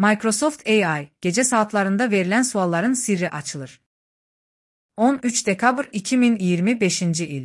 Microsoft AI, gece saatlarında verilen sualların sirri açılır. 13 dekabr 2025 il.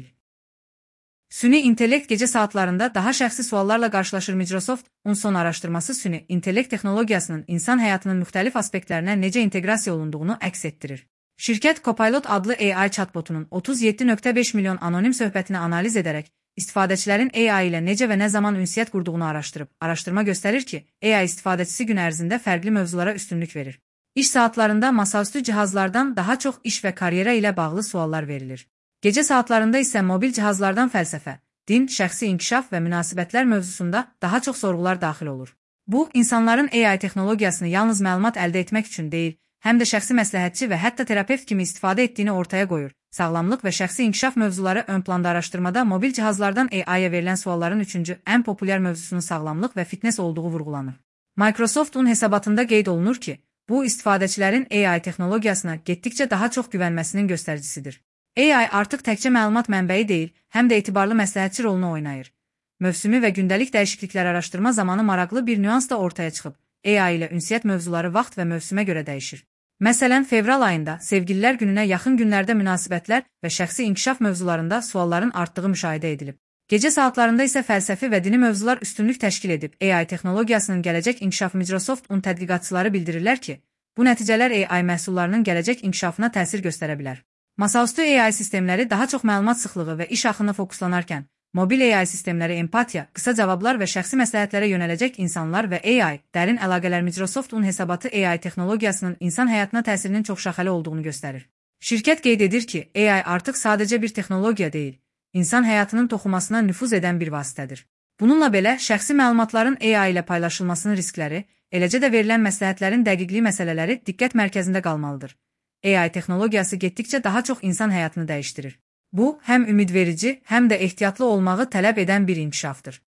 Süni intellekt gece saatlarında daha şəxsi suallarla qarşılaşır. Microsoft'un son araşdırması süni intellekt texnologiyasının insan həyatının müxtəlif aspektlərinə necə inteqrasiya olunduğunu əks etdirir. Şirkət Copilot adlı AI chatbotunun 37,5 milyon anonim söhbətini analiz edərək, istifadəçilərin AI ilə necə və nə zaman ünsiyyət qurduğunu araşdırıb. Araşdırma göstərir ki, AI istifadəçisi gün ərzində fərqli mövzulara üstünlük verir. İş saatlarında masaüstü cihazlardan daha çox iş və karyera ilə bağlı suallar verilir. Gecə saatlarında isə mobil cihazlardan fəlsəfə, din, şəxsi inkişaf və münasibətlər mövzusunda daha çox sorğular daxil olur. Bu, insanların AI texnologiyasını yalnız məlumat əldə etmək üçün deyil, həm də şəxsi məsləhətçi və hətta terapevt kimi istifadə etdiyini ortaya qoyur. Sağlamlıq və şəxsi inkişaf mövzuları ön planda. Araşdırmada mobil cihazlardan AI-ya verilən sualların üçüncü ən populyar mövzusunun sağlamlıq və fitness olduğu vurğulanır. Microsoft'un hesabatında qeyd olunur ki, bu istifadəçilərin AI texnologiyasına getdikcə daha çox güvənməsinin göstəricisidir. AI artıq təkcə məlumat mənbəyi deyil, həm də etibarlı məsləhətçi rolunu oynayır. Mövsümi və gündəlik dəyişikliklər araşdırma zamanı maraqlı bir nüans da ortaya çıxıb. AI ilə ünsiyyət mövzuları vaxt və mövsümə görə dəyişir. Məsələn, fevral ayında sevgililər gününə yaxın günlərdə münasibətlər və şəxsi inkişaf mövzularında sualların artdığı müşahidə edilib. Gecə saatlarında isə fəlsəfi və dini mövzular üstünlük təşkil edib. AI texnologiyasının gələcək inkişafı. Microsoft'un tədqiqatçıları bildirirlər ki, bu nəticələr AI məhsullarının gələcək inkişafına təsir göstərə bilər. Masaüstü AI sistemləri daha çox məlumat sıxlığı və iş axını fokuslanarkən, mobil AI sistemləri empatiya, qısa cavablar və şəxsi məsləhətlərə yönələcək insanlar və AI, dərin əlaqələr. Microsoft'un hesabatı AI texnologiyasının insan həyatına təsirinin çoxşaxəli olduğunu göstərir. Şirkət qeyd edir ki, AI artıq sadəcə bir texnologiya deyil, insan həyatının toxumasına nüfuz edən bir vasitədir. Bununla belə, şəxsi məlumatların AI ilə paylaşılmasının riskləri, eləcə də verilən məsləhətlərin dəqiqliyi məsələləri diqqət mərkəzində qalmalıdır. AI texnologiyası getdikcə daha çox insan həyatını dəyişdirir. Bu, həm ümidverici, həm də ehtiyatlı olmağı tələb edən bir inkişafdır.